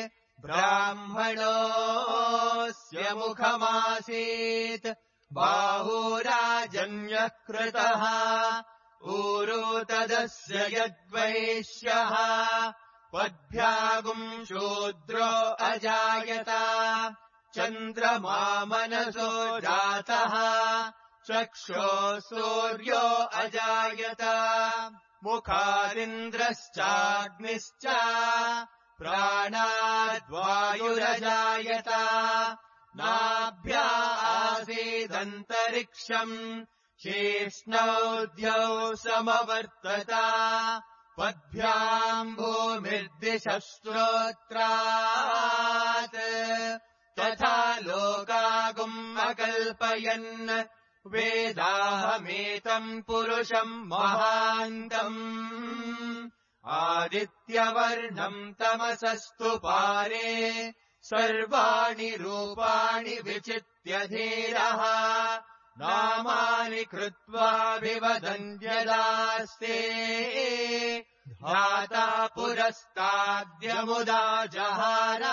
ब्राह्मणोऽस्य मुखमासीत् बाहुराजन्यः कृतः ऊरू तदस्य यद्वैश्यः पद्भ्यागुम् शूद्रो अजायत चन्द्रमा मनसो जातः चक्षुः सूर्यो अजायत मुखादिन्द्रश्चाग्निश्च प्राणाद्वायुरजायत नाभ्या आसीदन्तरिक्षम् शेष्णौ समवर्तत पद्भ्याम् भूमिर्दिशस्त्रोत्रात् तथा लोकागुम् अकल्पयन् वेदाहमेतम् पुरुषम् महान्तम् आदित्यवर्णम् तमसस्तु पारे सर्वाणि रूपाणि विचित्य धीरः नामानि कृत्वाभिवदन्त्यदास्ते धाता पुरस्ताद्यमुदा जहार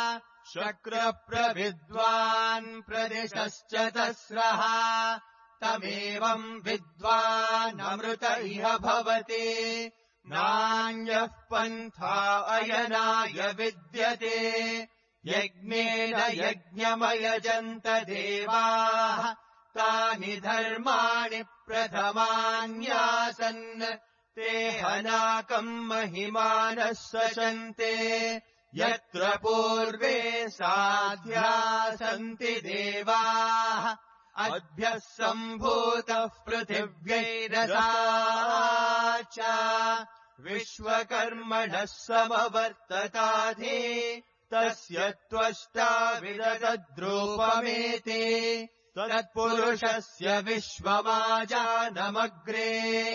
शक्रप्रविद्वान् प्रदिशश्च तस्रः तमेवम् विद्वानमृत इह भवति नान्यः पन्था अयनाय विद्यते यज्ञेन यज्ञमयजन्त देवाः तानि धर्माणि प्रथमान्यासन् ते हनाकम् महिमानः सचन्ते यत्र पूर्वे साध्या सन्ति देवाः अद्भ्यः सम्भूतः पृथिव्यैरसा च विश्वकर्मणः समवर्तताधि तस्य त्वष्टा विदधद्रूपमेति तत्पुरुषस्य विश्वमाजानमग्रे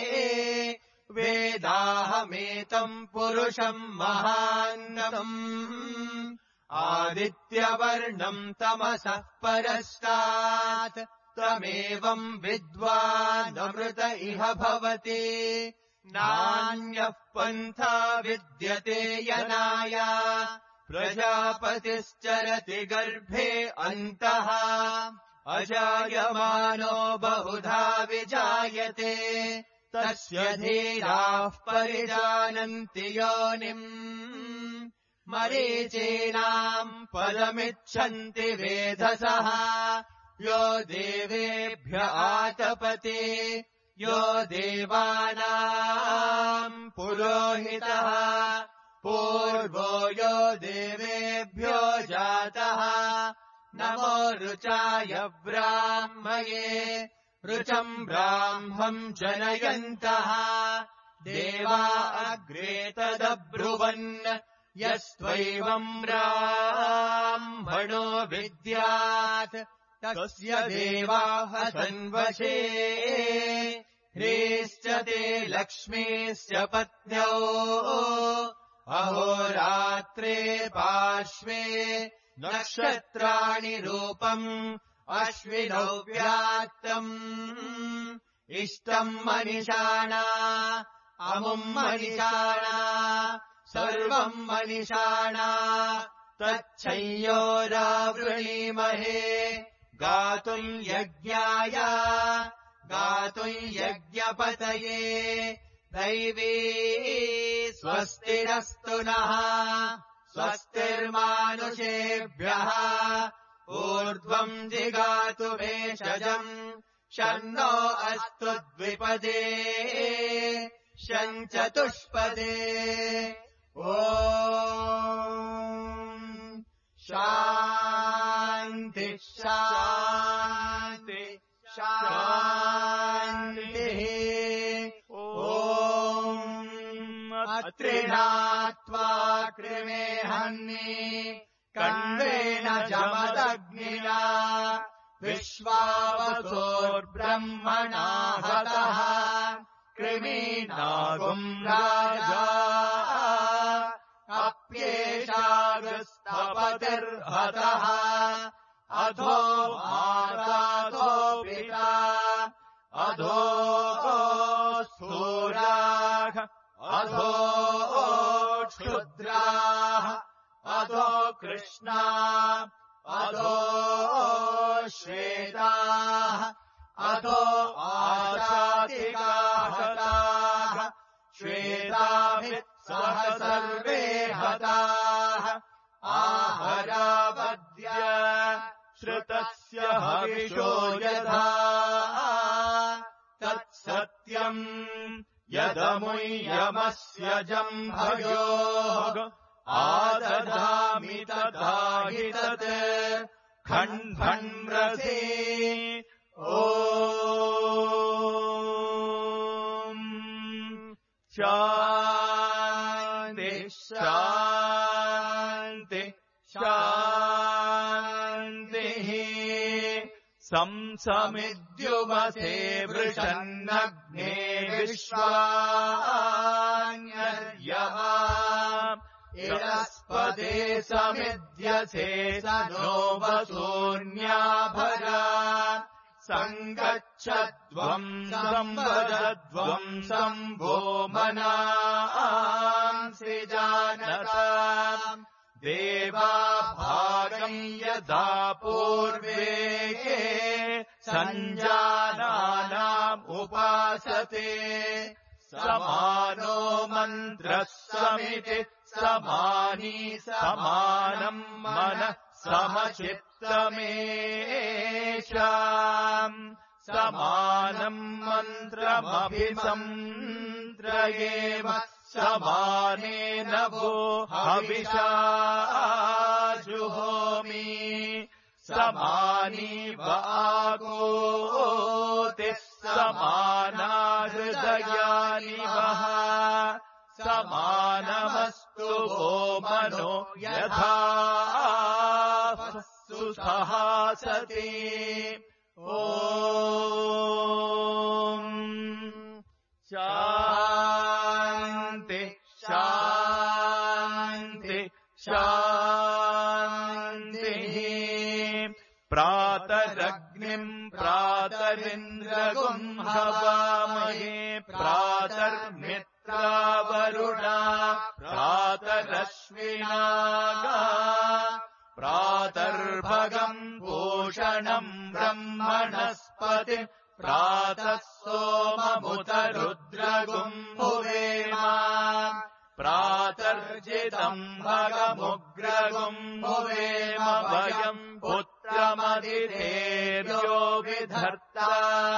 वेदाहमेतम् पुरुषम् महान्तम् आदित्यवर्णम् तमसः परस्तात् तमेवम् विद्वानमृत इह भवति नान्यः पन्था विद्यते यनाय प्रजापतिश्चरति गर्भे अन्तः अजायमानो बहुधा विजायते तस्य धीराः परिजानन्ति योनिम् मरीचीनाम् पदमिच्छन्ति वेधसः यो देवेभ्य आतपति यो देवानाम् पुरोहितः पूर्वो यो देवेभ्यो जातः नमो ऋचाय ब्राह्मये ऋचम् ब्राह्मम् जनयन्तः देवा अग्रे तदब्रुवन् यस्त्वैवम् ब्राह्मणो विद्यात् तस्य देवाः सन्वशे ह्रीश्च ते लक्ष्मीश्च पत्न्यौ अहोरात्रे पार्श्वे नक्षत्राणि रूपम् अश्विनौ व्यात्तम् इष्टम् मनिषाणा अमुम् मनिषाणा सर्वम् मनिषाणा तच्छंयोरावृणीमहे गातुम् यज्ञाय गातुम् यज्ञपतये दैवी स्वस्तिरस्तु नः स्वस्तिर्मानुषेभ्यः ऊर्ध्वम् जिगातु भेषजम् शन्नो अस्तु द्विपदे शञ्चतुष्पदे ॐ शान्तिः शान्तिः शान्तिः। अत्रिणात्वा कृमेहन्नि कण्वेन जमदग्निना विश्वावसोर्ब्रह्मणा हतः कृमीनागुम् राजा अप्येषागस्तपतिर्हतः अधो माताधो पिता अधो स्थूराः अधो क्षुद्राः अधो कृष्णा अधो श्वेताः अधो आशातिकाः हताः श्वेताभिः सह सर्वे हताः आहरावद्य श्रुतस्य हविषो यथा तत्सत्यम् यदमुय्यमस्य जम्भयोः आदधामि तथा हि तत् खण्डम्रसे ॐ शान्ति शान्ति शान्तिः। संसमिद्युमसे वृषन्नग्ने विश्वान्यर्यमा इरस्पते समिद्यसे स नो वसून्याभरा सङ्गच्छध्वम् संवदध्वम् सम्भो मनांसि जानता देवा भागम् यथा पूर्वे सञ्जानानाम् उपासते समानो मन्त्रः समिति समानी समानम् मनः समचित्तमेषाम् समानम् मन्त्रमभिसन्त्रयेम समानेन वो हविषा जुहोमि समानी वागोतिः समाना हृदयानि वः समानमस्तु वो मनो यथा सुसहासति ॐ शान्ति शान्ति शान्तिः। प्रातरग्निम् प्रातरिन्द्रगुम् हवामहे प्रातर्मित्रावरुणा प्रातरश्विनागा प्रातर्भगम् पूषणम् ब्रह्मणस्पति प्रातः सोममुतरुद्रगुम् भुवेम प्रातर्जितम् भगमुग्रगुम् भुवेम वयम् पुत्रमदितेर्यो विधर्ता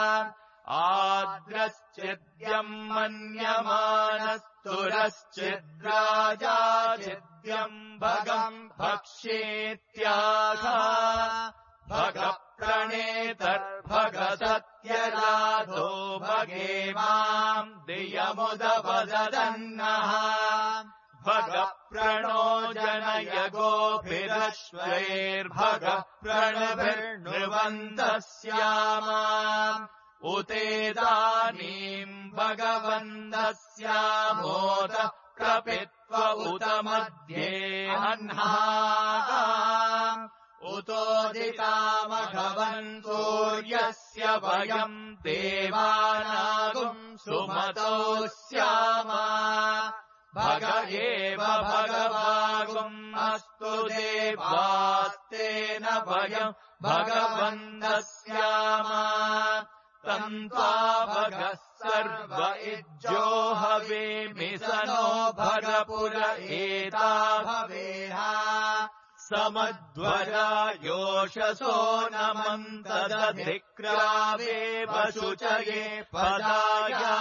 आद्रश्चिद्यम् मन्यमानस्तुरश्चिद्राजाचिद्यम् भगम् भक्ष्येत्याघा भगप्रणेतर्भगसत्यराधो भगेमाम् दियमुदवदन्नः भगप्रणो जनय गोभिरश्वैर्भगप्रणभिर्नृवन्तः स्यामा उतेदानीम् भगवन्तस्यामोदः प्रपित्व उत मध्ये अह्ना उतोदितामघवन् सूर्यस्य वयम् देवानागुम् सुमतो स्यामा भग एव भगवागुम् अस्तु देवास्तेन वयम् भगवन्तस्यामा तन्त्वा भगः सर्व इज्जो हवेमि स नो भगपुर एता भवेह समध्वरा योषसो नमन्तदधिक्रावेव शुचये पदाया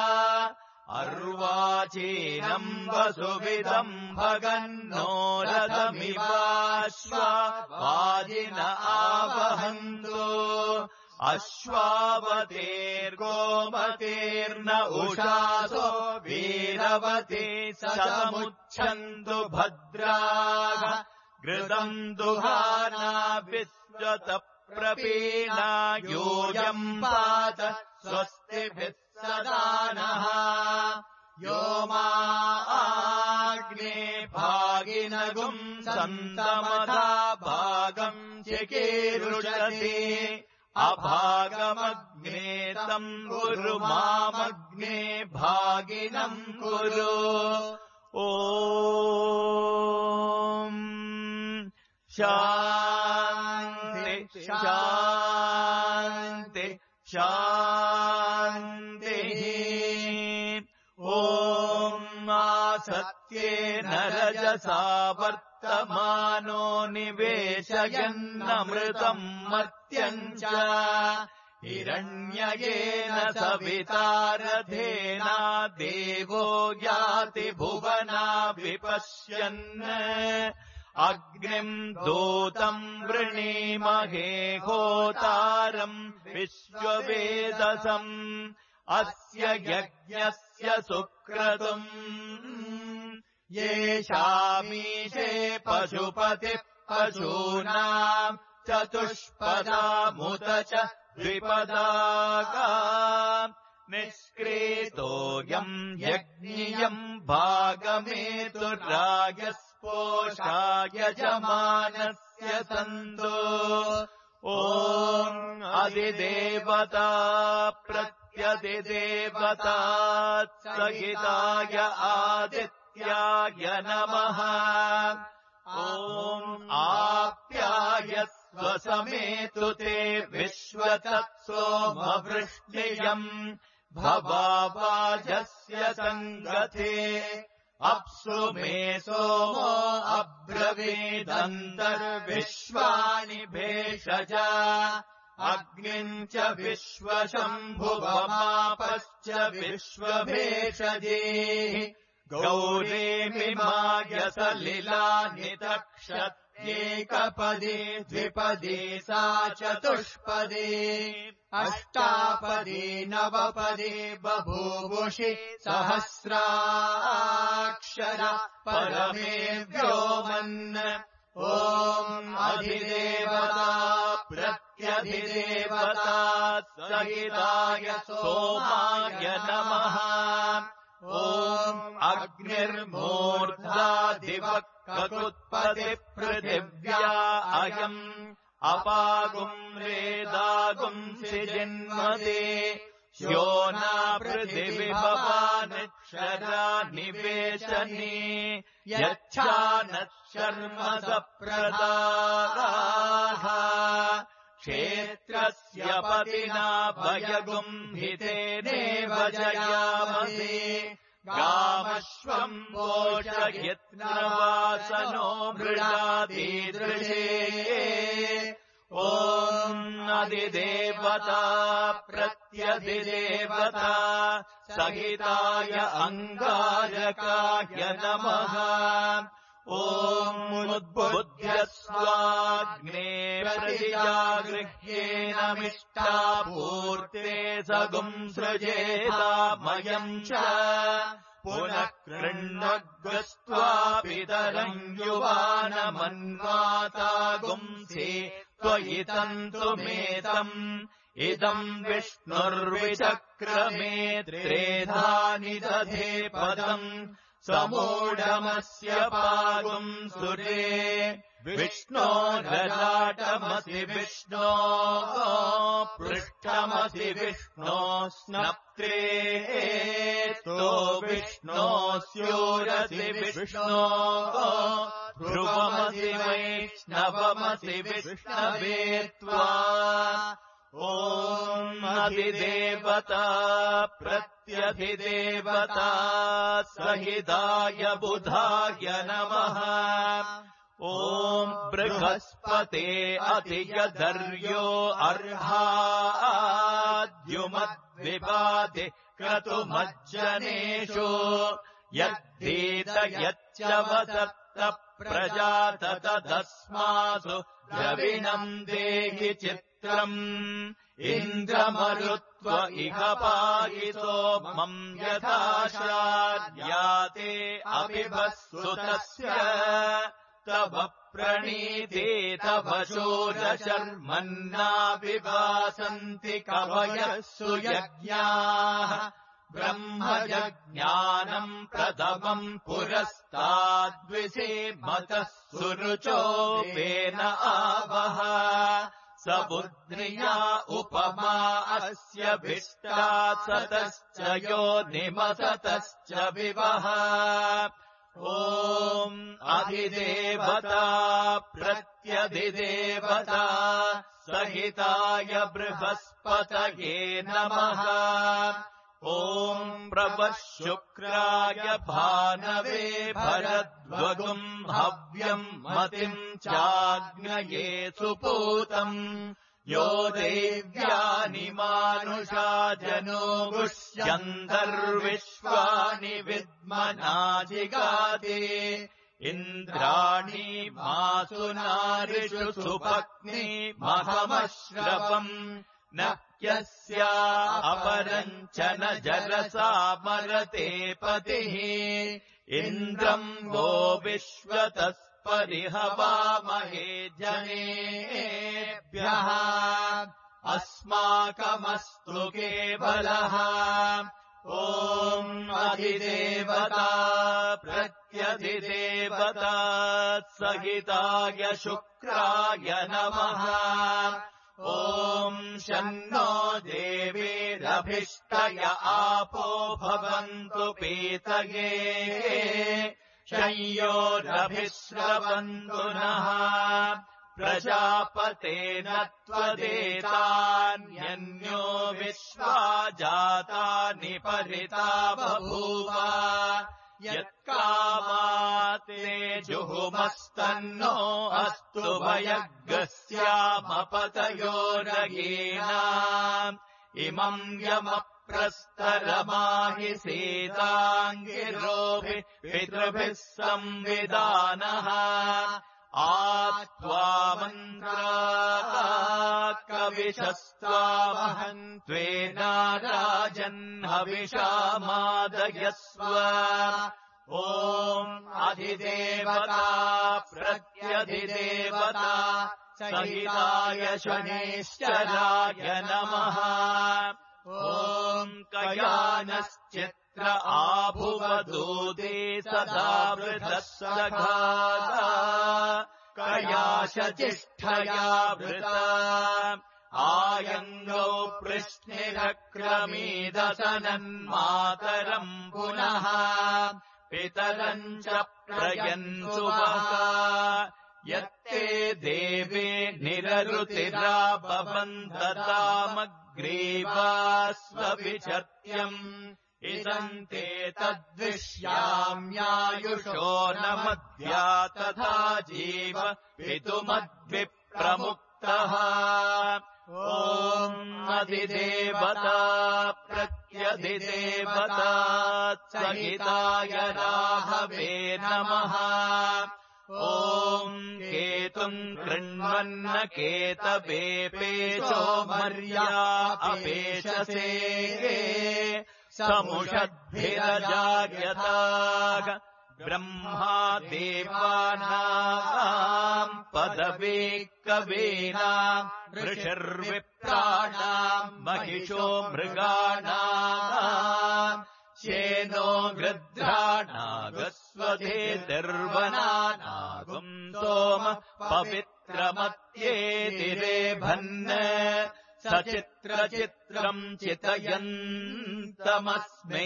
अर्वाचीनम् वसुविदम् भगन्नो रथमिवाश्वा वाजिन आवहन्तु अश्वावतेर्गोमतेर्न उषासो वीरवते समुच्छन्तु भद्राः घृतम् दुहाना विश्वत प्रपीणा यूयम् पात स्वस्तिभिः सदा नः यो माग्ने भागिनगुम् सन्तमथा भागम् चिकीरुषति अभागमग्ने तम् कुरु मामग्ने भागिनम् कुरु ॐ शान्ति शान्ति शान्तिः ॐ आसत्येन रजसा वर्तमानो निवेशयन्नमृतम् मर्त्यम् च हिरण्ययेन सविता रथेना देवो याति भुवना विपश्यन् अग्निम् दूतम् वृणीमहे होतारम् विश्ववेदसम् अस्य यज्ञस्य सुक्रतुम् येषामीशे पशुपतिः पशूनाम् चतुष्पदामुत च द्विपदाका निष्क्रीतोऽयम् यज्ञियम् भागमेतुरायस्पोषाय यजमानस्य सन्तो ॐ अधिदेवता प्रत्यधिदेवता सहिताय आदित्याय नमः ॐ आप्यायस्व समेतु ते विश्वतत्सोमवृष्टियम् भवावाजस्य सङ्गते अप्सु मे सोमो अब्रवीदन्तर्विश्वानि भेषज अग्निम् च विश्वशम्भुवमापश्च विश्वभेषजेः गौरीमिमाय सलिलानि तक्षत्येकपदी द्विपदी सा चतुष्पदी अष्टापदी नवपदी बभूवुषि सहस्राक्षर परमे व्योमन् ॐ अधिदेवता प्रत्यधिदेवता सहिताय सोमाय नमः ॐ अग्निर्मूर्धादिवक्ककुत्पतिः पृथिव्या अयम् अपागुम् रेदागुम् सिजिन्मते श्योना पृथिविभवानिक्षरा निवेशने यच्छानः शर्म सप्रदाः क्षेत्रस्य पतिना भयगुम् हितेनेव जयामसे गामश्वम् पोषयित्नवासनो मृडादीदृशे ॐ अधिदेवता प्रत्यधिदेवता सहिताय अङ्गारकाय नमः ॐ उद्बुध्यस्वाग्ने प्रतिजागृह्येनमिष्टापूर्ते सगुम् सृजेतामयम् च पुनः कृण्णग्रस्त्वा पितरम् युवानमन्वातागुंसि त्वयि तन्तुमेतम् इदम् विष्णुर्विचक्रमे त्रेधानि दधे पदम् समूढमस्य पागुम् सुरे विष्णोरलाटमसि विष्णो पृष्ठमसि विष्णो स्नप्त्रे तो विष्णो स्यूरसि विष्णो ध्रुवमसि वैष्णवमसि विष्णवे त्वा ॐ अधिदेवता प्रत्यधिदेवता सहिताय बुधाय नमः ॐ बृहस्पते अतियधर्यो अर्हाद्युमद्विवादि क्रतुमज्जनेषु यद्धीत यच्च वसत्त प्रजात तदस्मासु द्रविणम् देहि चित्रम् इन्द्रमरुत्व इह पाहि सोमम् यथाशार्याते अपिबस्सुतस्य तव प्रणीते तव शूरशर्मन्नाभिभासन्ति कवयः सुयज्ञाः ब्रह्मजज्ञानम् प्रथमम् पुरस्ताद्विषेमतः सुरुचोपेन आवह सबुद्ध्रिया उपमा अस्य भिष्टा सतश्च योनिमसतश्च विवह ॐ अधिदेवता प्रत्यधिदेवता सहिताय बृहस्पतये नमः ॐ प्रभः शुक्राय भानवे भरद्वगुम् हव्यम् मतिम् चाग्नये सुपूतम् यो देव्यानि मानुषा जनो गुष्यन्तर्विश्वानि विद्मनाजिगाते इन्द्राणि मासु नारिषु सुपत्नी महमश्रवम् न यस्या अपरम् च न जलसा मरते पतिः इन्द्रम् वो विश्वतः परिहवामहे जनेभ्यः अस्माकमस्तु केवलः ॐ अधिदेवता प्रत्यधिदेवता सहिताय शुक्राय नमः ॐ शन्नो देवीरभिष्टय आपो भवन्तु पीतये शय्योरभिश्रवन्तु नः प्रजापतेन त्वदेतान्यन्यो विश्वा जातानि परिता बभूव यत्कामाते जुहुमस्तन्नो अस्तु भयग्स्यामपतयोरगेना इमम् यमप्रस्तरमाहि सीताङ्गिरोभिः पितृभिः संविदानः कविशस्त्वावहन् त्वेना राजन्हविषामादयस्व ॐ अधिदेवता प्रत्यधिदेवता सहिताय शनैश्चराय नमः ॐ कयानश्चित्र आभुवदूते सदा वृतः सघाता कयाशचिष्ठया वृता आयङ्गौ पृश्निरक्रमीदशनन्मातरम् पुनः पितरम् च प्रयन्सुवः यत्ते देवे निररुतिरापवन्ततामग्रीवास्वविचर्त्यम् इदम् ते तद्विश्याम्यायुषो न मध्या तथा जीव पितुमद्विप्रमुक्तः ॐ अधिदेवता प्रत्यधिदेवता सहिताय राहवे नमः ॐ केतुम् कृण्वन्न केतवे पेशो मर्या अपेशसे समुषद्भिरजायताग ब्रह्मा देवानाम् पदवे कवीनाम् ऋषिर्विप्राणाम् महिषो मृगाणाम् शेनो गृध्राणागस्वधेतिर्वनानागुम् सोम पवित्रमत्येतिरेभन् सचित्रचित्रम् चितयन्तमस्मे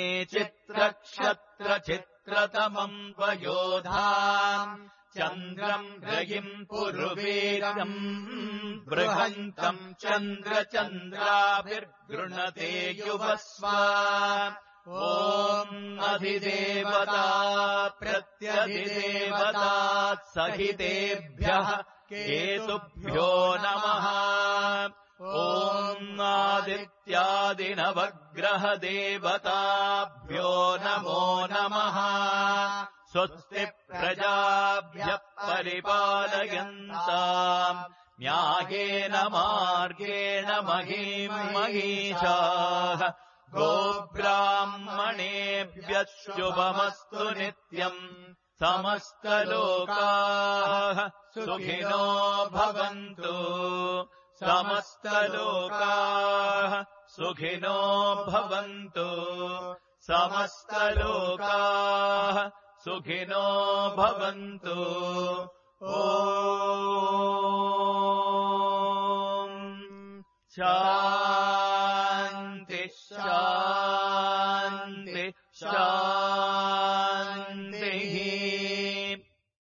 चित्रक्षत्रचित्रतमम् वयोधाम् चन्द्रम् रयिम् पुरुवीरम् बृहन्तम् चन्द्रचन्द्राभिर्गृणते युवस्व ॐ अधिदेवता प्रत्यधिदेवता सहितेभ्यः केतुभ्यो नमः ॐ आदित्यादिनवग्रहदेवताभ्यो नमो नमः स्वस्ति प्रजाभ्यः परिपालयन्ताम् न्यायेन मार्गेण महीम् महीषाः गोब्राह्मणेभ्यः शुभमस्तु नित्यम् समस्तलोकाः सुखिनो भवन्तु समस्तलोकाः सुखिनो भवन्तु समस्तलोकाः सुखिनो भवन्तु ॐ शान्ति शान्ति